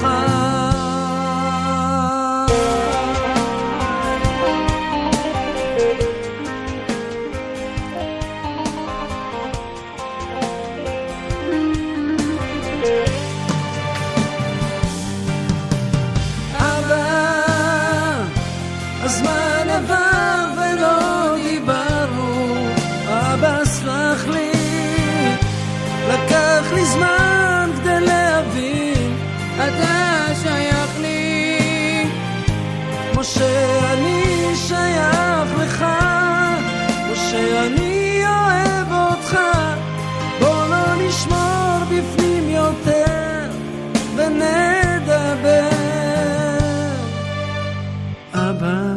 [SPEAKER 5] הזמן עבר ולא דיברנו, אבא סלח לי, לקח לי זמן כדי להבין, אתה שייך לי, כמו שאני שייך לך, כמו שאני אוהב אותך, בוא לא נשמור בפנים יותר ונדבר. אבא,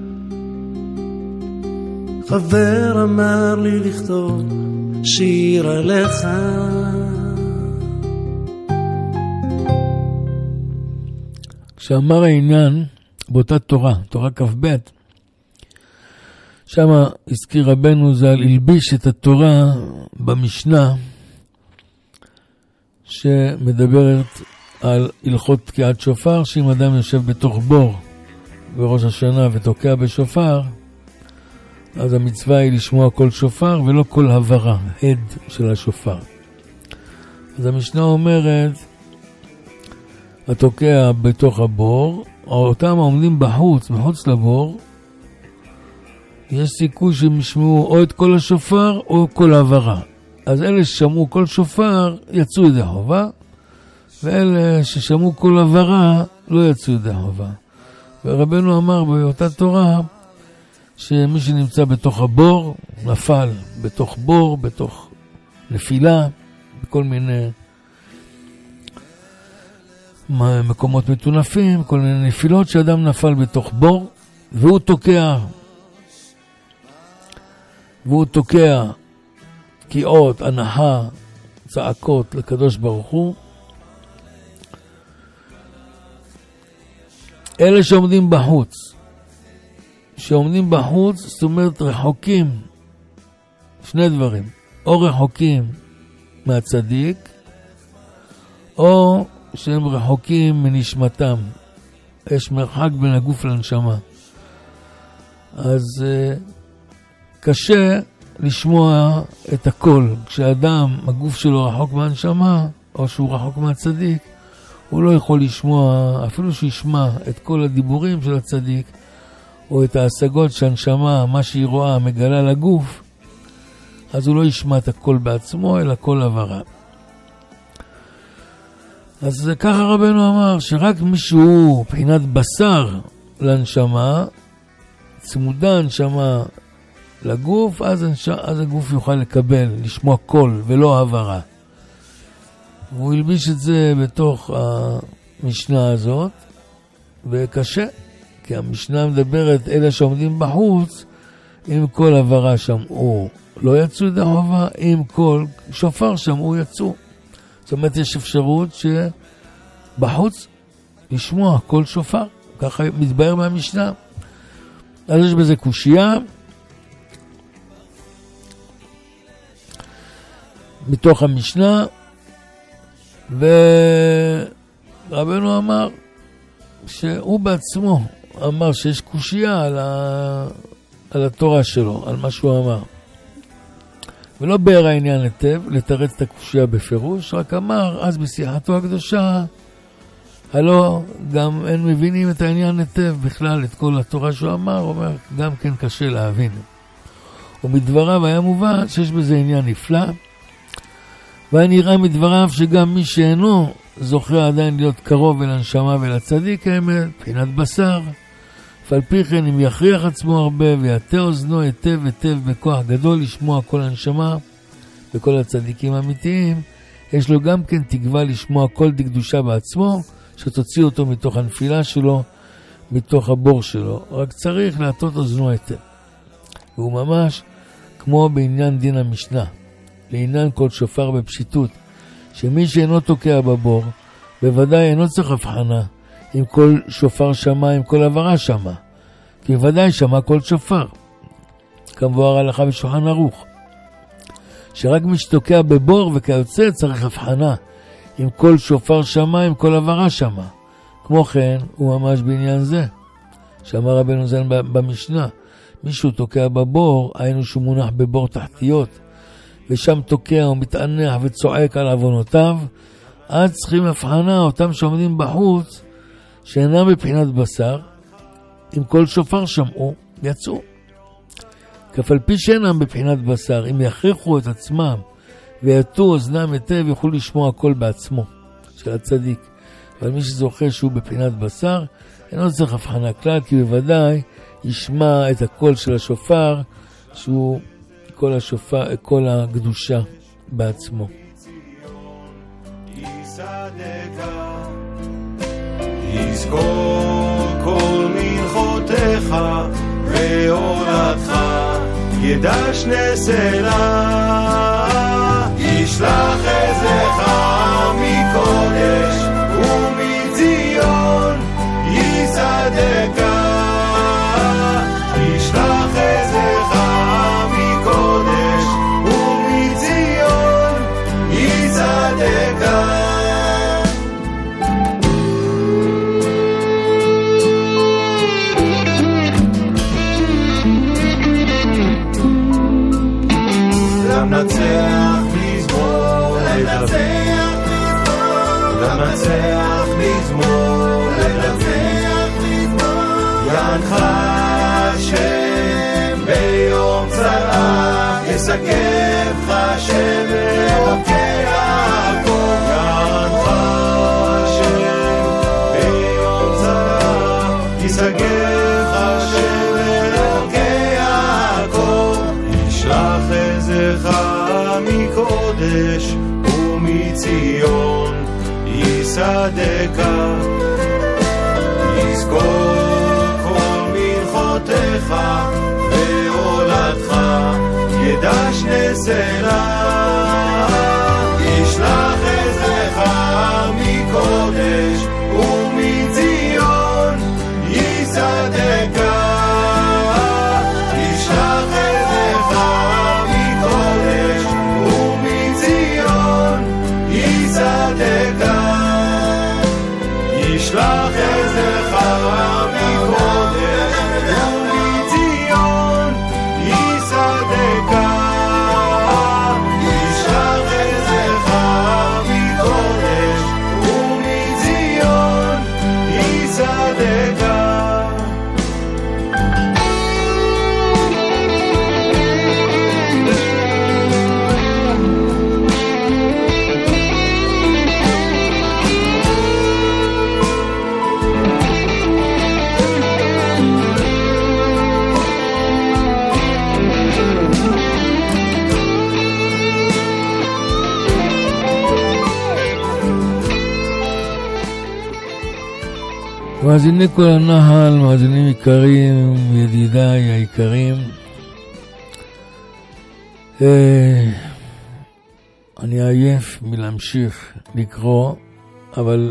[SPEAKER 5] חבר אמר לי לכתוב שיר עליך.
[SPEAKER 1] כשאמר העניין באותה תורה, תורה כ"ב, שם הזכיר רבנו ז"ל, הלביש את התורה במשנה שמדברת על הלכות תקיעת שופר, שאם אדם יושב בתוך בור בראש השנה ותוקע בשופר, אז המצווה היא לשמוע כל שופר ולא כל הברה, הד של השופר. אז המשנה אומרת, התוקע בתוך הבור, או אותם העומדים בחוץ, מחוץ לבור, יש סיכוי שהם ישמעו או את כל השופר או כל הברה. אז אלה ששמעו כל שופר יצאו ידי חובה, ואלה ששמעו כל הברה לא יצאו ידי חובה. ורבנו אמר באותה תורה, שמי שנמצא בתוך הבור נפל בתוך בור, בתוך נפילה, בכל מיני מקומות מטונפים, כל מיני נפילות, שאדם נפל בתוך בור והוא תוקע תקיעות, הנחה, צעקות לקדוש ברוך הוא. אלה שעומדים בחוץ, זאת אומרת רחוקים, שני דברים, או רחוקים מהצדיק, או שהם רחוקים מנשמתם, יש מרחק בין הגוף לנשמה. אז קשה לשמוע את הכל. כשאדם, הגוף שלו רחוק מהנשמה, או שהוא רחוק מהצדיק, הוא לא יכול לשמוע, אפילו שישמע את כל הדיבורים של הצדיק, או את ההשגות שהנשמה, מה שהיא רואה, מגלה לגוף, אז הוא לא ישמע את הכל בעצמו, אלא כל עברה. אז ככה רבנו אמר, שרק מישהו בחינת בשר לנשמה, צמודה הנשמה לגוף, אז הגוף יוכל לקבל, לשמוע קול ולא העברה. הוא ילביש את זה בתוך המשנה הזאת, וקשה, כי המשנה מדברת, אלה שעומדים בחוץ, אם כל העברה שמעו, לא יצאו ידי חובה, אם כל שופר שמעו, יצאו. זאת אומרת, יש אפשרות שבחוץ לשמוע כל שופר, ככה מתבהר מהמשנה. אז יש בזה קושייה, מתוך המשנה, ורבנו אמר שהוא בעצמו אמר שיש קושייה על התורה שלו, על מה שהוא אמר. ולא בער העניין היטב, לתרץ את הקושייה בפירוש, רק אמר אז בשיחתו הקדושה, הלא גם אין מבינים את העניין היטב בכלל, את כל התורה שהוא אמר, הוא אומר גם כן קשה להבין. ומדבריו היה מובן שיש בזה עניין נפלא, והיה נראה מדבריו שגם מי שאינו זוכה עדיין להיות קרוב אל הנשמה ולצדיק האמת, בחינת בשר, ועל פי כן אם יכריח עצמו הרבה ויתה אוזנו היטב היטב בכוח גדול לשמוע כל הנשמה וכל הצדיקים האמיתיים, יש לו גם כן תקווה לשמוע כל דקדושה בעצמו, שתוציא אותו מתוך הנפילה שלו, מתוך הבור שלו. רק צריך להטות אוזנו היטב. והוא ממש כמו בעניין דין המשנה, לעניין כל שופר בפשיטות, שמי שאינו תוקע בבור, בוודאי אינו צריך הבחנה, אם כל שופר שמה, אם כל עברה שמה. כי בוודאי שמה כל שופר. כמבואר הלכה בשולחן ערוך. שרק מי שתוקע בבור וכיוצא צריך הבחנה, אם כל שופר שמה, אם כל עברה שמה. כמו כן, הוא ממש בעניין זה. שאמר רבנו זן במשנה, מישהו תוקע בבור, היינו שהוא מונח בבור תחתיות, ושם תוקע ומתענח וצועק על עוונותיו, אז צריכים הבחנה, אותם שעומדים בחוץ, שאינם בבחינת בשר, אם כל שופר שמעו, יצאו. כף על פי שאינם בבחינת בשר, אם יכריחו את עצמם ויתו אוזנם היטב, יוכלו לשמוע הכל בעצמו, של הצדיק. אבל מי שזוכה שהוא בבחינת בשר, אינו צריך הבחנה כלל, כי בוודאי ישמע את הקול של השופר, שהוא כל הקדושה בעצמו.
[SPEAKER 6] יזכור כל מנחותיך והולדך, ידע שני סלע, ישלח עזך מקודש ומציון, יצדקה. ישלח עזך מקודש ומציון, יצדקה. למנצח מזמור לדוד, למנצח מזמור לדוד, יענך השם ביום צרה, יסגבך השם אלוקי יעקב. יענך השם ביום צרה, יסגבך השם אלוקי יעקב. ישלח עזך מקודש ומציון, יסדקה. יזכור כל מנחותיך והולדך, ידע שני סלע. ישלח עזך מקודש ומציון, יסדקה. ישלח עזך מקודש ומציון, יסדקה. ישלח עזך מקודש ומציון, יסדקה. ישלח עזך מקודש ומציון, יסדקה.
[SPEAKER 1] מאזיני כל הנהל, מאזינים יקרים, ידידיי היקרים, אני עייף מלהמשיך לקרוא, אבל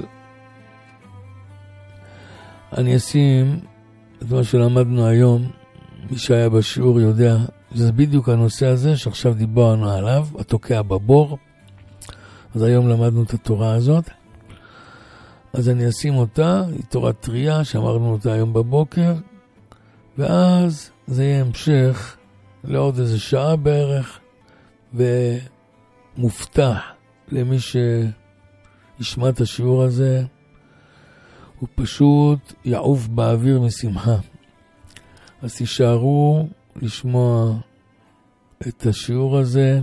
[SPEAKER 1] אני אשים את מה שלמדנו היום. מי שהיה בשיעור יודע, זה בדיוק הנושא הזה שעכשיו דיברנו עליו, התוקע בבור. אז היום למדנו את התורה הזאת, אז אני אשים אותה, היא תורה טריה שאמרנו אותה היום בבוקר, ואז זה יהיה המשך לעוד איזה שעה בערך, ומובטח למי שישמע את השיעור הזה, הוא פשוט יעוף באוויר משמחה. אז תישארו לשמוע את השיעור הזה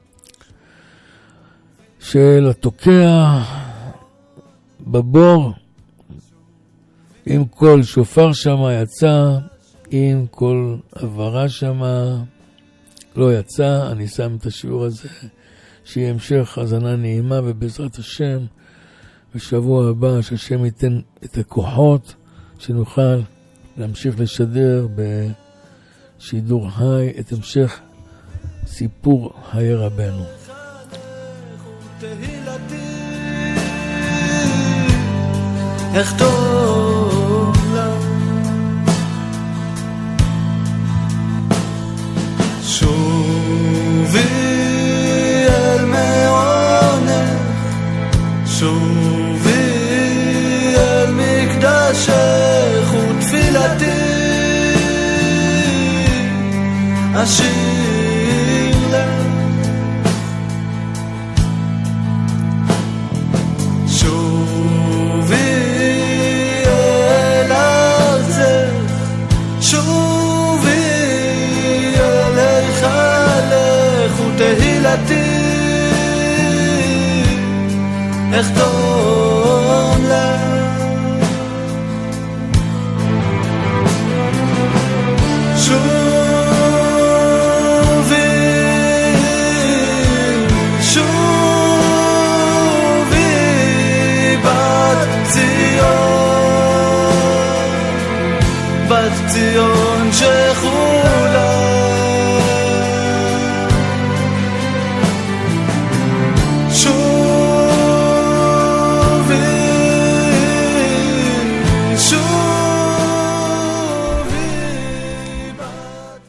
[SPEAKER 1] של התוקע בבור, עם כל שופר שמה יצא, עם כל עברה שמה לא יצא. אני שם את השיעור הזה, שיהיה המשך הזנה נעימה, ובעזרת השם בשבוע הבא שהשם ייתן את הכוחות שנוכל להמשיך לשדר בשידור חי את המשך סיפור חיי רבנו.
[SPEAKER 5] איך טוב לה שובי אל מעונך, שובי אל מקדשך, ותפילתי אשיר לך. תהילתי איך טוב לה שובי שובי בת ציון